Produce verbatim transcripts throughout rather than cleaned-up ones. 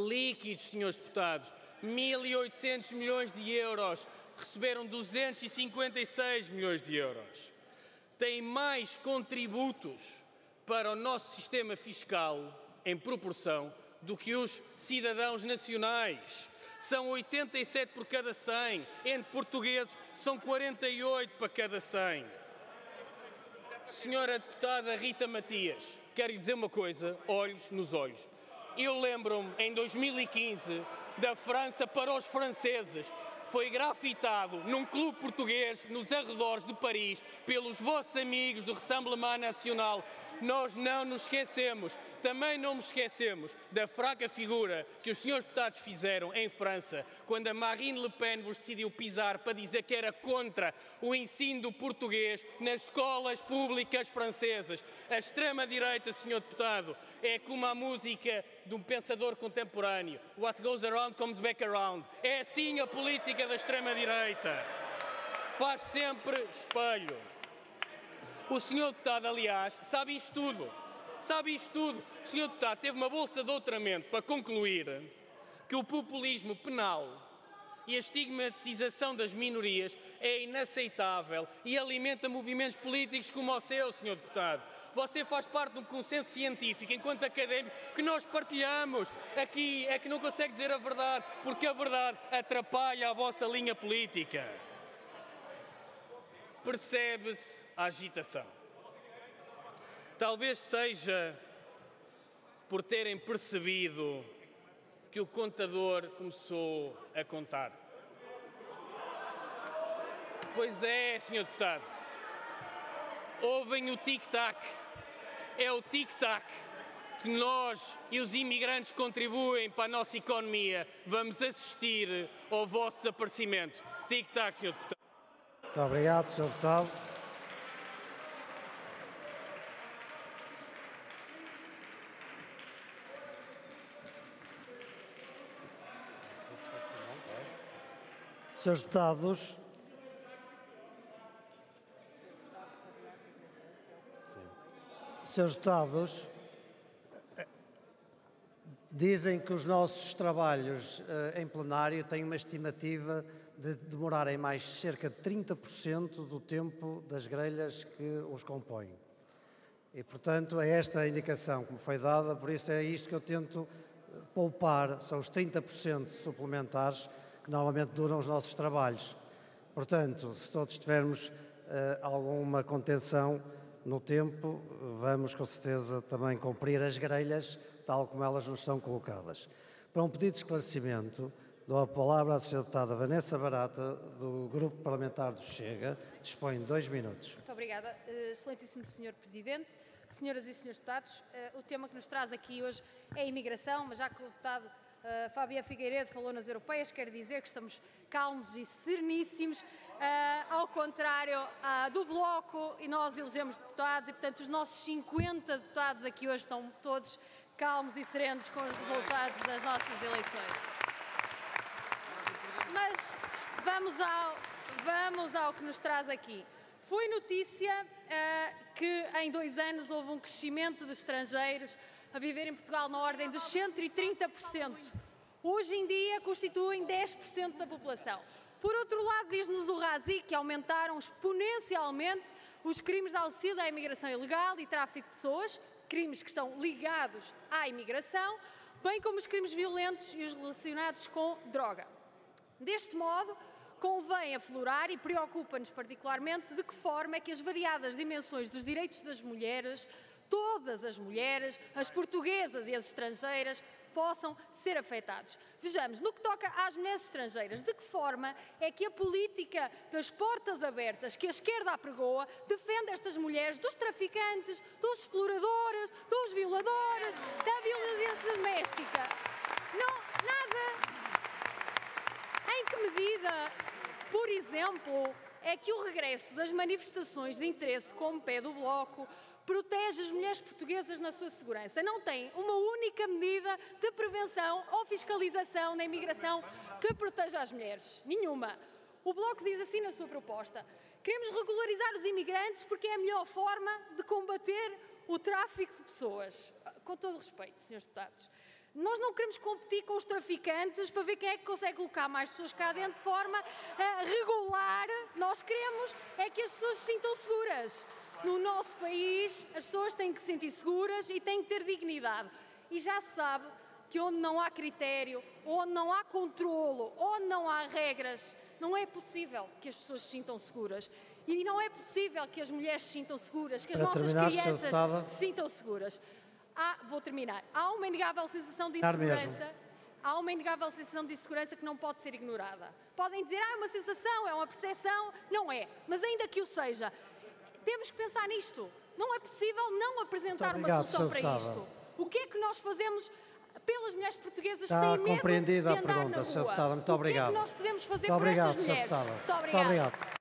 líquidos, senhores deputados, mil e oitocentos milhões de euros, receberam duzentos e cinquenta e seis milhões de euros. Têm mais contributos para o nosso sistema fiscal, em proporção, do que os cidadãos nacionais. São oitenta e sete por cada cem, entre portugueses são quarenta e oito para cada cem. Senhora deputada Rita Matias, quero lhe dizer uma coisa, olhos nos olhos. Eu lembro-me, em dois mil e quinze, da França para os franceses. Foi grafitado num clube português, nos arredores de Paris, pelos vossos amigos do Rassemblement Nacional. Nós não nos esquecemos, também não nos esquecemos da fraca figura que os senhores deputados fizeram em França, quando a Marine Le Pen vos decidiu pisar para dizer que era contra o ensino do português nas escolas públicas francesas. A extrema-direita, senhor deputado, é como a música de um pensador contemporâneo. What goes around comes back around. É assim a política da extrema-direita. Faz sempre espelho. O senhor deputado, aliás, sabe isto tudo. Sabe isto tudo. O senhor deputado teve uma bolsa de doutoramento para concluir que o populismo penal e a estigmatização das minorias é inaceitável e alimenta movimentos políticos como o seu, senhor deputado. Você faz parte de um consenso científico, enquanto académico, que nós partilhamos. Aqui é que não consegue dizer a verdade, porque a verdade atrapalha a vossa linha política. Percebe-se a agitação. Talvez seja por terem percebido que o contador começou a contar. Pois é, senhor deputado. Ouvem o tic-tac. É o tic-tac que nós e os imigrantes contribuem para a nossa economia. Vamos assistir ao vosso desaparecimento. Tic-tac, senhor deputado. Muito obrigado, senhor Deputado. Senhores Deputados, Senhores Deputados, dizem que os nossos trabalhos uh, em plenário têm uma estimativa de demorarem mais cerca de trinta por cento do tempo das grelhas que os compõem. E, portanto, é esta a indicação que me foi dada, por isso é isto que eu tento poupar, são os trinta por cento suplementares que normalmente duram os nossos trabalhos. Portanto, se todos tivermos uh, alguma contenção no tempo, vamos com certeza também cumprir as grelhas, tal como elas nos são colocadas. Para um pedido de esclarecimento, dou a palavra à senhora deputada Vanessa Barata, do Grupo Parlamentar do Chega. Dispõe de dois minutos. Muito obrigada. Excelentíssimo senhor Presidente, senhoras e senhores deputados, o tema que nos traz aqui hoje é a imigração, mas já que o deputado Uh, Fábio Figueiredo falou nas europeias, quero dizer que estamos calmos e sereníssimos, uh, ao contrário uh, do Bloco, e nós elegemos deputados e, portanto, os nossos cinquenta deputados aqui hoje estão todos calmos e serenos com os resultados das nossas eleições. Mas vamos ao, vamos ao que nos traz aqui. Foi notícia uh, que em dois anos houve um crescimento de estrangeiros a viver em Portugal na ordem dos cento e trinta por cento. Hoje em dia constituem dez por cento da população. Por outro lado, diz-nos o Razi que aumentaram exponencialmente os crimes de auxílio à imigração ilegal e tráfico de pessoas, crimes que estão ligados à imigração, bem como os crimes violentos e os relacionados com droga. Deste modo, convém aflorar e preocupa-nos particularmente de que forma é que as variadas dimensões dos direitos das mulheres, todas as mulheres, as portuguesas e as estrangeiras, possam ser afetados. Vejamos, no que toca às mulheres estrangeiras, de que forma é que a política das portas abertas que a esquerda apregoa defende estas mulheres dos traficantes, dos exploradores, dos violadores, da violência doméstica? Não, nada. Em que medida, por exemplo, é que o regresso das manifestações de interesse como pé do Bloco protege as mulheres portuguesas na sua segurança? Não tem uma única medida de prevenção ou fiscalização na imigração que proteja as mulheres. Nenhuma. O Bloco diz assim na sua proposta: queremos regularizar os imigrantes porque é a melhor forma de combater o tráfico de pessoas. Com todo o respeito, senhores deputados, Nós não queremos competir com os traficantes para ver quem é que consegue colocar mais pessoas cá dentro de forma uh, regular. Nós queremos é que as pessoas se sintam seguras. No nosso país, as pessoas têm que se sentir seguras e têm que ter dignidade. E já se sabe que onde não há critério, onde não há controlo, onde não há regras, não é possível que as pessoas se sintam seguras. E não é possível que as mulheres se sintam seguras, que as Para nossas terminar, crianças se sintam seguras. Há, vou terminar. Há uma inegável sensação de insegurança. Há uma inegável sensação de insegurança que não pode ser ignorada. Podem dizer, ah, é uma sensação, é uma percepção. Não é. Mas ainda que o seja, temos que pensar nisto. Não é possível não apresentar obrigado, uma solução para Deputada. isto. O que é que nós fazemos pelas mulheres portuguesas Está que têm medo compreendida de a andar pergunta, na senhora rua? Deputada. Muito o obrigado. que é que nós podemos fazer Muito por obrigado, estas mulheres? senhora Deputada. Muito Muito obrigada. obrigado.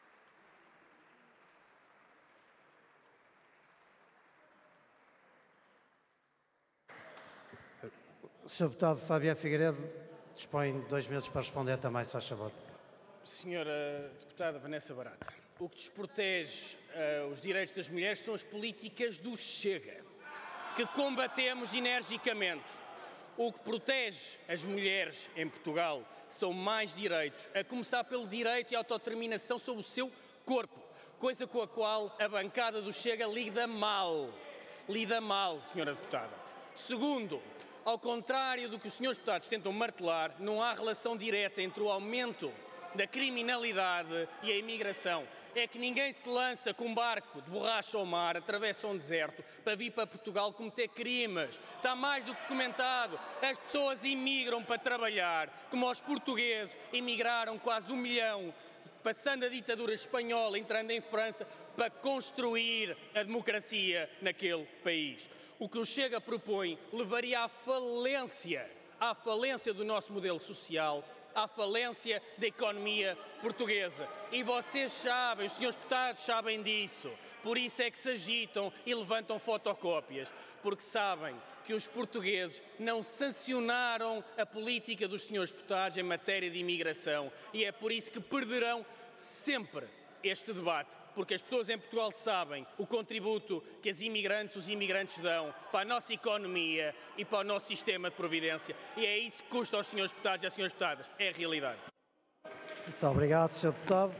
O senhor Deputado Fabiano Figueiredo dispõe de dois minutos para responder também, se faz favor. Senhora Deputada Vanessa Barata, o que desprotege uh, os direitos das mulheres são as políticas do Chega, que combatemos energicamente. O que protege as mulheres em Portugal são mais direitos, a começar pelo direito e autodeterminação sobre o seu corpo, coisa com a qual a bancada do Chega lida mal. Lida mal, senhora Deputada. Segundo, ao contrário do que os senhores deputados tentam martelar, não há relação direta entre o aumento da criminalidade e a imigração. É que ninguém se lança com um barco de borracha ao mar, atravessa um deserto, para vir para Portugal cometer crimes. Está mais do que documentado. As pessoas imigram para trabalhar, como os portugueses imigraram quase um milhão, passando a ditadura espanhola, entrando em França, para construir a democracia naquele país. O que o Chega propõe levaria à falência, à falência do nosso modelo social, à falência da economia portuguesa. E vocês sabem, os senhores deputados sabem disso. Por isso é que se agitam e levantam fotocópias, porque sabem que os portugueses não sancionaram a política dos senhores deputados em matéria de imigração. E é por isso que perderão sempre este debate, porque as pessoas em Portugal sabem o contributo que as imigrantes, os imigrantes dão para a nossa economia e para o nosso sistema de providência. E é isso que custa aos senhores deputados e às senhoras deputadas. É a realidade. Muito obrigado, senhor Deputado.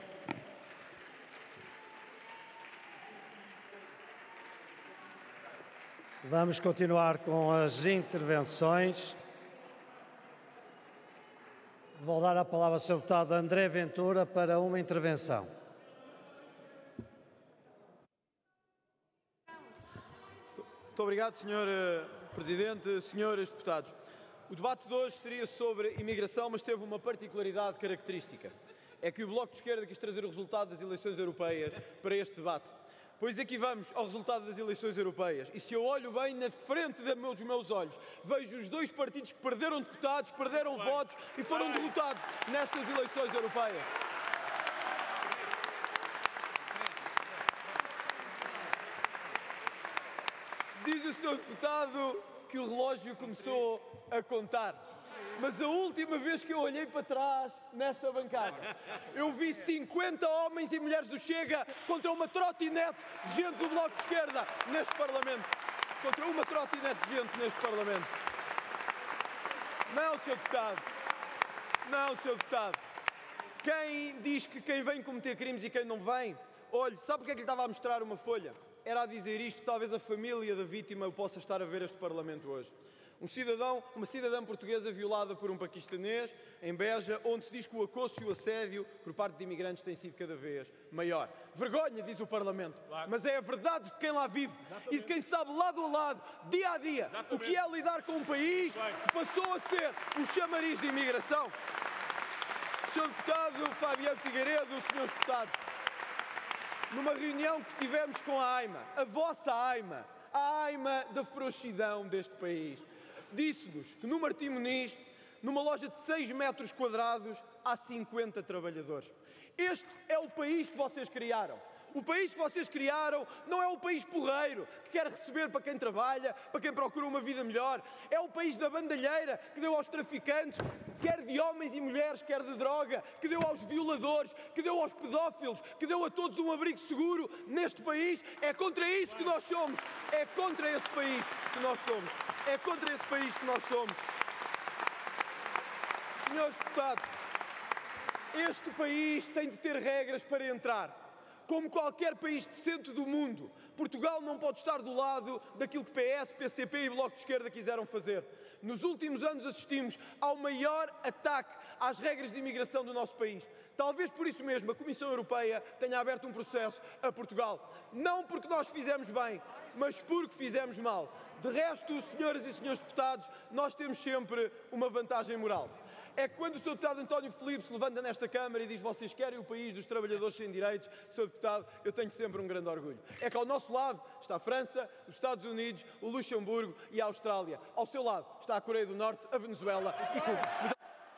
Vamos continuar com as intervenções. Vou dar a palavra ao senhor Deputado André Ventura para uma intervenção. Muito obrigado, senhor Presidente, senhores deputados. O debate de hoje seria sobre imigração, mas teve uma particularidade característica. É que o Bloco de Esquerda quis trazer o resultado das eleições europeias para este debate. Pois aqui vamos ao resultado das eleições europeias. E se eu olho bem na frente dos meus olhos, vejo os dois partidos que perderam deputados, perderam votos e foram derrotados nestas eleições europeias. Diz o senhor deputado que o relógio começou a contar. Mas a última vez que eu olhei para trás, nesta bancada, eu vi cinquenta homens e mulheres do Chega contra uma trotinete de gente do Bloco de Esquerda neste Parlamento. Contra uma trotinete de gente neste Parlamento. Não, senhor deputado. Não, senhor deputado. Quem diz que quem vem cometer crimes e quem não vem, olhe, sabe porque é que lhe estava a mostrar uma folha? Era a dizer isto, talvez a família da vítima possa estar a ver este Parlamento hoje. Um cidadão, uma cidadã portuguesa violada por um paquistanês em Beja, onde se diz que o acoso e o assédio por parte de imigrantes tem sido cada vez maior. Vergonha, diz o Parlamento, claro. Mas é a verdade de quem lá vive. Exatamente. E de quem sabe lado a lado, dia a dia, exatamente, o que é lidar com um país, claro, que passou a ser um chamariz de imigração. senhor Deputado Fabiano Figueiredo, senhores deputados, numa reunião que tivemos com a AIMA, a vossa AIMA, a AIMA da ferocidão deste país, disse-nos que no Martim Muniz, numa loja de seis metros quadrados, há cinquenta trabalhadores. Este é o país que vocês criaram. O país que vocês criaram não é o país porreiro, que quer receber para quem trabalha, para quem procura uma vida melhor. É o país da bandalheira, que deu aos traficantes, quer de homens e mulheres, quer de droga, que deu aos violadores, que deu aos pedófilos, que deu a todos um abrigo seguro neste país. É contra isso que nós somos. É contra esse país que nós somos. É contra esse país que nós somos. Senhores deputados, este país tem de ter regras para entrar. Como qualquer país decente do mundo, Portugal não pode estar do lado daquilo que P S, P C P e Bloco de Esquerda quiseram fazer. Nos últimos anos assistimos ao maior ataque às regras de imigração do nosso país. Talvez por isso mesmo a Comissão Europeia tenha aberto um processo a Portugal. Não porque nós fizemos bem, mas porque fizemos mal. De resto, senhoras e senhores deputados, nós temos sempre uma vantagem moral. É que quando o seu deputado António Filipe se levanta nesta Câmara e diz vocês querem o país dos trabalhadores sem direitos, seu deputado, eu tenho sempre um grande orgulho. É que ao nosso lado está a França, os Estados Unidos, o Luxemburgo e a Austrália. Ao seu lado está a Coreia do Norte, a Venezuela e Cuba.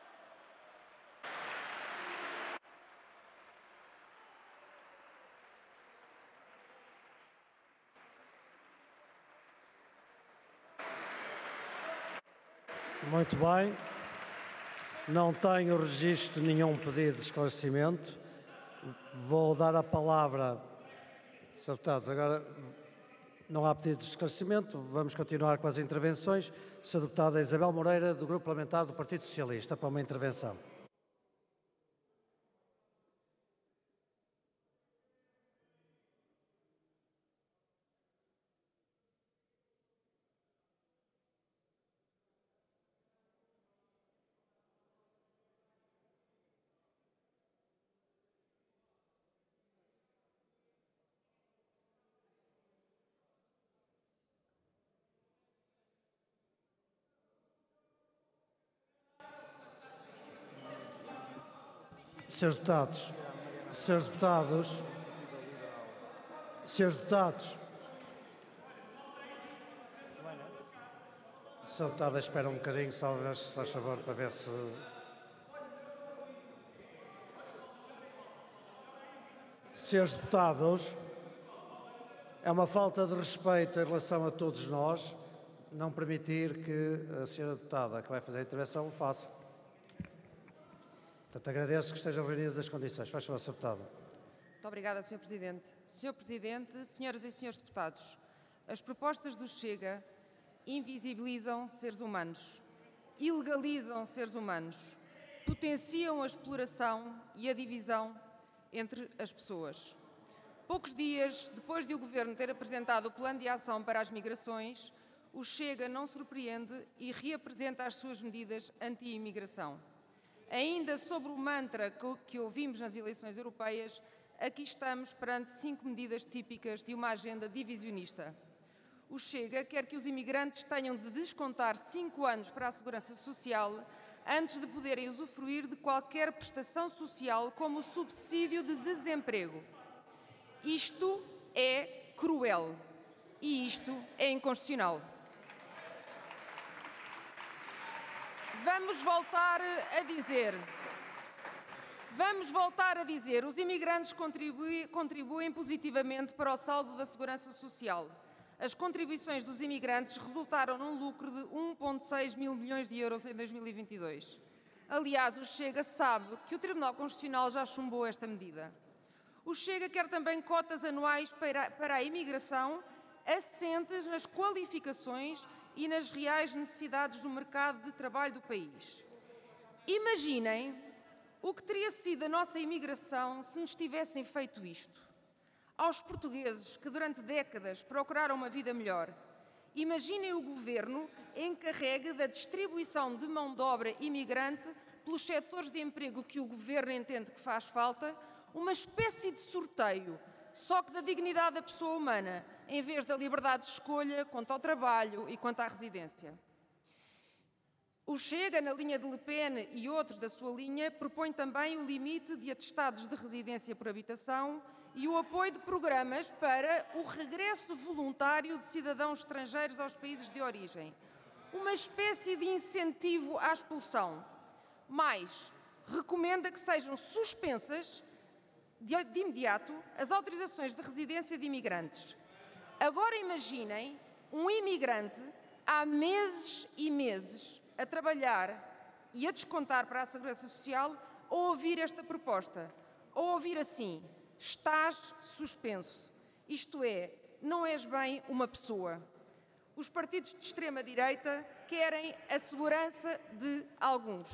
Muito bem. Não tenho registro de nenhum pedido de esclarecimento. Vou dar a palavra, senhores deputados, agora não há pedido de esclarecimento, vamos continuar com as intervenções. senhora Deputada Isabel Moreira, do Grupo Parlamentar do Partido Socialista, para uma intervenção. Senhores deputados, senhores deputados, senhores deputados, senhor deputado, espera um bocadinho, só se faz favor, para ver se... Senhores deputados, é uma falta de respeito em relação a todos nós não permitir que a senhora deputada que vai fazer a intervenção o faça. Portanto, agradeço que estejam reunidas as condições. Faz favor, senhor Deputado. Muito obrigada, senhor Presidente. senhor Presidente, senhoras e senhores deputados, as propostas do Chega invisibilizam seres humanos, ilegalizam seres humanos, potenciam a exploração e a divisão entre as pessoas. Poucos dias depois de o Governo ter apresentado o Plano de Ação para as Migrações, o Chega não surpreende e reapresenta as suas medidas anti-imigração. Ainda sobre o mantra que ouvimos nas eleições europeias, aqui estamos perante cinco medidas típicas de uma agenda divisionista. O Chega quer que os imigrantes tenham de descontar cinco anos para a segurança social antes de poderem usufruir de qualquer prestação social como o subsídio de desemprego. Isto é cruel e isto é inconstitucional. Vamos voltar a dizer, vamos voltar a dizer, os imigrantes contribuem, contribuem positivamente para o saldo da segurança social. As contribuições dos imigrantes resultaram num lucro de um vírgula seis mil milhões de euros em dois mil e vinte e dois. Aliás, o Chega sabe que o Tribunal Constitucional já chumbou esta medida. O Chega quer também cotas anuais para, para a imigração assentes nas qualificações e nas reais necessidades do mercado de trabalho do país. Imaginem o que teria sido a nossa imigração se nos tivessem feito isto. Aos portugueses que durante décadas procuraram uma vida melhor, imaginem o Governo encarregue da distribuição de mão de obra imigrante pelos setores de emprego que o Governo entende que faz falta, uma espécie de sorteio, só que da dignidade da pessoa humana, em vez da liberdade de escolha quanto ao trabalho e quanto à residência. O Chega, na linha de Le Pen e outros da sua linha, propõe também o limite de atestados de residência por habitação e o apoio de programas para o regresso voluntário de cidadãos estrangeiros aos países de origem. Uma espécie de incentivo à expulsão. Mais, recomenda que sejam suspensas de, de imediato as autorizações de residência de imigrantes. Agora imaginem um imigrante há meses e meses a trabalhar e a descontar para a Segurança Social a ouvir esta proposta, a ouvir assim: estás suspenso, isto é, não és bem uma pessoa. Os partidos de extrema-direita querem a segurança de alguns.